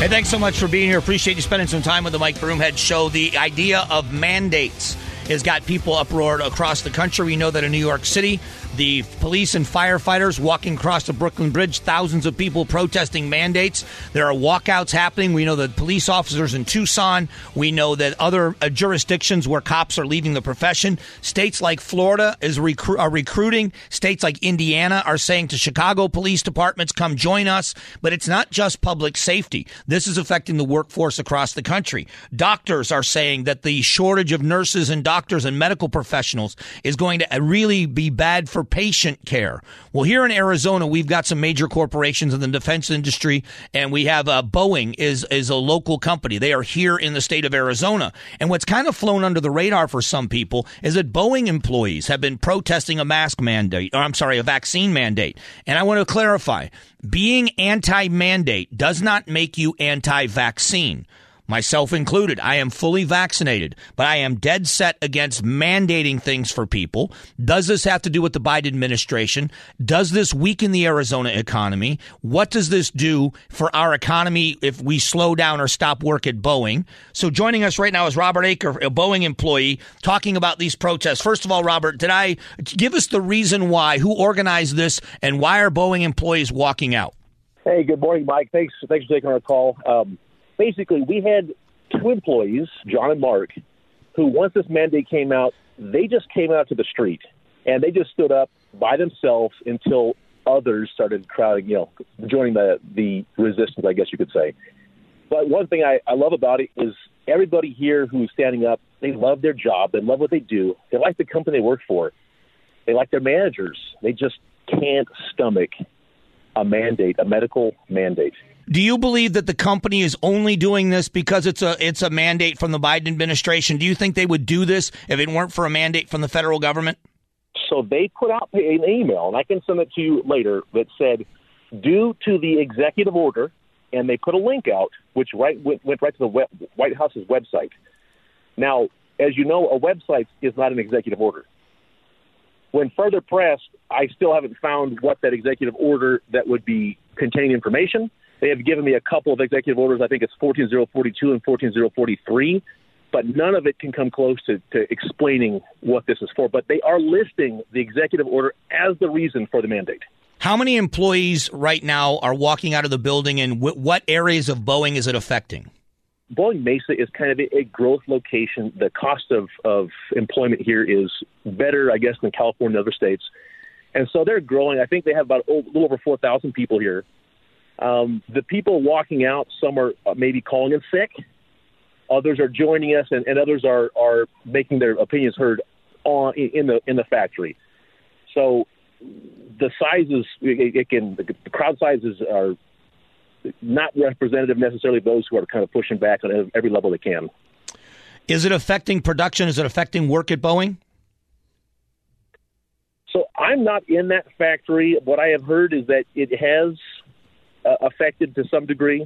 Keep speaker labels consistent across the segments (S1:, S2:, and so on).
S1: Hey, thanks so much for being here. Appreciate you spending some time with the Mike Broomhead Show. The idea of mandates has got people uproared across the country. We know that in New York City, the police and firefighters walking across the Brooklyn Bridge, thousands of people protesting mandates. There are walkouts happening. We know that police officers in Tucson. We know that other jurisdictions where cops are leaving the profession. States like Florida are recruiting. States like Indiana are saying to Chicago police departments, come join us. But it's not just public safety. This is affecting the workforce across the country. Doctors are saying that the shortage of nurses and doctors and medical professionals is going to really be bad for patient care. Well, here in Arizona, we've got some major corporations in the defense industry, and we have Boeing is a local company. They are here in the state of Arizona. And what's kind of flown under the radar for some people is that Boeing employees have been protesting a vaccine mandate. And I want to clarify, being anti-mandate does not make you anti-vaccine. Myself included. I am fully vaccinated, but I am dead set against mandating things for people. Does this have to do with the Biden administration? Does this weaken the Arizona economy? What does this do for our economy if we slow down or stop work at Boeing? So joining us right now is Robert Aker, a Boeing employee, talking about these protests. First of all, Robert, give us the reason why, who organized this, and why are Boeing employees walking out?
S2: Hey, good morning, Mike. Thanks for taking our call. Basically, we had two employees, John and Mark, who once this mandate came out, they just came out to the street, and they just stood up by themselves until others started crowding, joining the resistance, I guess you could say. But one thing I love about it is everybody here who's standing up, they love their job. They love what they do. They like the company they work for. They like their managers. They just can't stomach a mandate, a medical mandate.
S1: Do you believe that the company is only doing this because it's a mandate from the Biden administration? Do you think they would do this if it weren't for a mandate from the federal government?
S2: So they put out an email, and I can send it to you later, that said, due to the executive order, and they put a link out, which went right to the White House's website. Now, as you know, a website is not an executive order. When further pressed, I still haven't found what that executive order that would be containing information. They have given me a couple of executive orders. I think it's 14042 and 14043, but none of it can come close to explaining what this is for. But they are listing the executive order as the reason for the mandate.
S1: How many employees right now are walking out of the building, and what areas of Boeing is it affecting?
S2: Boeing Mesa is kind of a growth location. The cost of employment here is better, I guess, than California and other states. And so they're growing. I think they have about a little over 4,000 people here. The people walking out, some are maybe calling in sick. Others are joining us, and others are making their opinions heard in the factory. So the sizes, the crowd sizes are not representative necessarily of those who are kind of pushing back on every level they can.
S1: Is it affecting production? Is it affecting work at Boeing?
S2: So I'm not in that factory. What I have heard is that it has affected to some degree.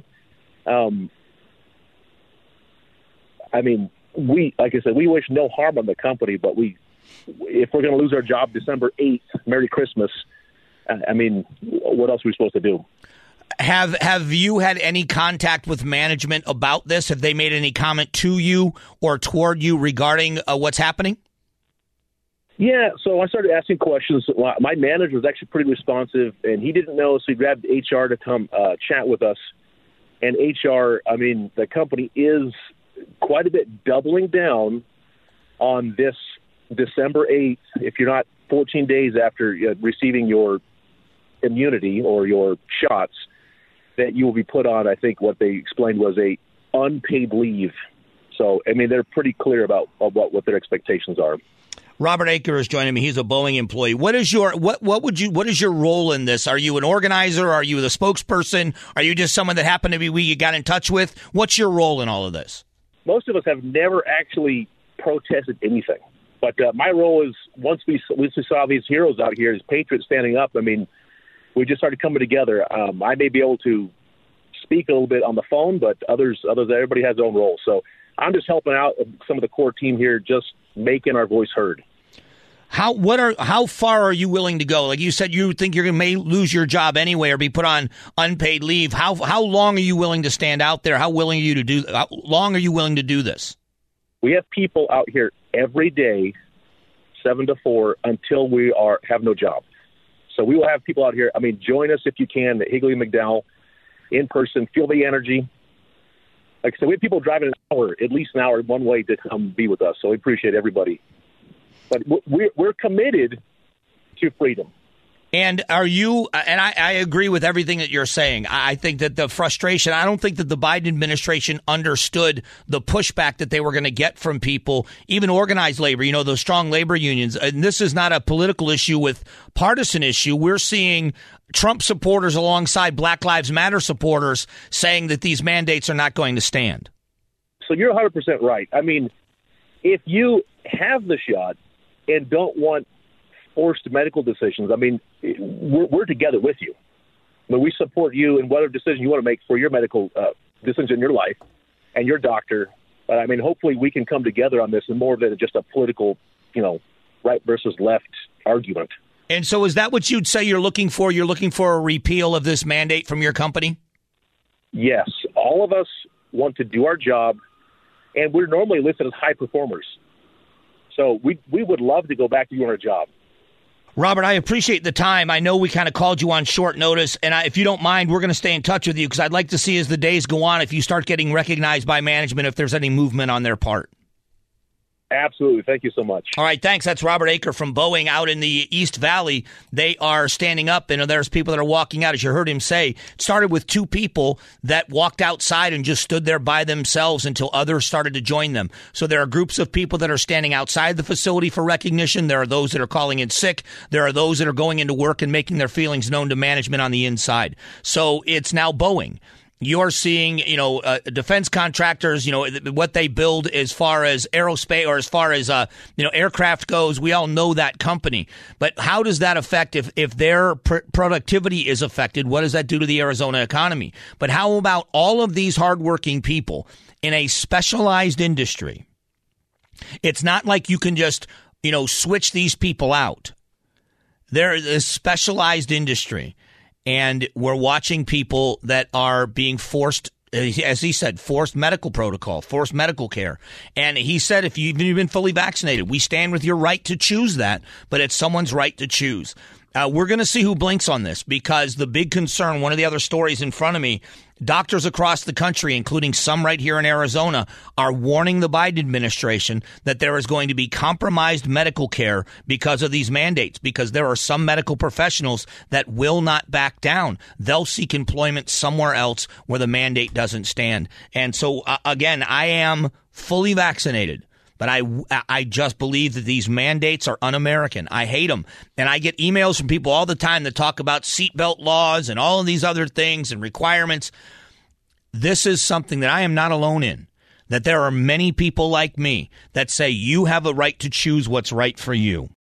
S2: I mean, like I said, we wish no harm on the company, but if we're going to lose our job December 8th, Merry Christmas, I mean, what else are we supposed to do?
S1: Have you had any contact with management about this? Have they made any comment to you or toward you regarding what's happening?
S2: Yeah, so I started asking questions. My manager was actually pretty responsive, and he didn't know, so he grabbed HR to come chat with us. And HR, I mean, the company is quite a bit doubling down on this December 8th. If you're not 14 days after receiving your immunity or your shots, that you will be put on, I think what they explained was a unpaid leave. So, I mean, they're pretty clear about what their expectations are.
S1: Robert Aker is joining me. He's a Boeing employee. What is your role in this? Are you an organizer? Are you the spokesperson? Are you just someone that happened to be you got in touch with? What's your role in all of this?
S2: Most of us have never actually protested anything. But my role is once we saw these heroes out here, these patriots standing up, I mean, we just started coming together. I may be able to speak a little bit on the phone, but others, everybody has their own role. So I'm just helping out some of the core team here, just making our voice heard.
S1: How far are you willing to go? Like you said, you think you may lose your job anyway or be put on unpaid leave. How long are you willing to stand out there? How long are you willing to do this?
S2: We have people out here every day, 7 to 4, until we have no job. So we will have people out here. I mean, join us if you can at Higley McDowell in person. Feel the energy. Like I said, we have people driving at least an hour one way to come be with us. So we appreciate everybody. But we're committed to freedom.
S1: And are you, and I agree with everything that you're saying. I think that the frustration, I don't think that the Biden administration understood the pushback that they were going to get from people, even organized labor, those strong labor unions. And this is not a political issue with partisan issue. We're seeing Trump supporters alongside Black Lives Matter supporters saying that these mandates are not going to stand.
S2: So you're 100% right. I mean, if you have the shot and don't want forced medical decisions, I mean, we're together with you. I mean, we support you in whatever decision you want to make for your medical decisions in your life and your doctor. But I mean, hopefully we can come together on this and more than just a political, right versus left argument.
S1: And so is that what you'd say you're looking for? You're looking for a repeal of this mandate from your company?
S2: Yes. All of us want to do our job, and we're normally listed as high performers. So we would love to go back to doing our job.
S1: Robert, I appreciate the time. I know we kind of called you on short notice, and if you don't mind, we're going to stay in touch with you because I'd like to see as the days go on if you start getting recognized by management, if there's any movement on their part.
S2: Absolutely. Thank you so much.
S1: All right. Thanks. That's Robert Aker from Boeing out in the East Valley. They are standing up, and there's people that are walking out, as you heard him say. It started with 2 people that walked outside and just stood there by themselves until others started to join them. So there are groups of people that are standing outside the facility for recognition. There are those that are calling in sick. There are those that are going into work and making their feelings known to management on the inside. So it's now Boeing. You're seeing, defense contractors, what they build as far as aerospace or as far as, aircraft goes. We all know that company. But how does that affect if their productivity is affected? What does that do to the Arizona economy? But how about all of these hardworking people in a specialized industry? It's not like you can just, switch these people out. They're a specialized industry. And we're watching people that are being forced, as he said, forced medical protocol, forced medical care. And he said, if you've been fully vaccinated, we stand with your right to choose that, but it's someone's right to choose. We're going to see who blinks on this because the big concern, one of the other stories in front of me, doctors across the country, including some right here in Arizona, are warning the Biden administration that there is going to be compromised medical care because of these mandates, because there are some medical professionals that will not back down. They'll seek employment somewhere else where the mandate doesn't stand. And so, again, I am fully vaccinated. But I just believe that these mandates are un-American. I hate them. And I get emails from people all the time that talk about seatbelt laws and all of these other things and requirements. This is something that I am not alone in, that there are many people like me that say you have a right to choose what's right for you.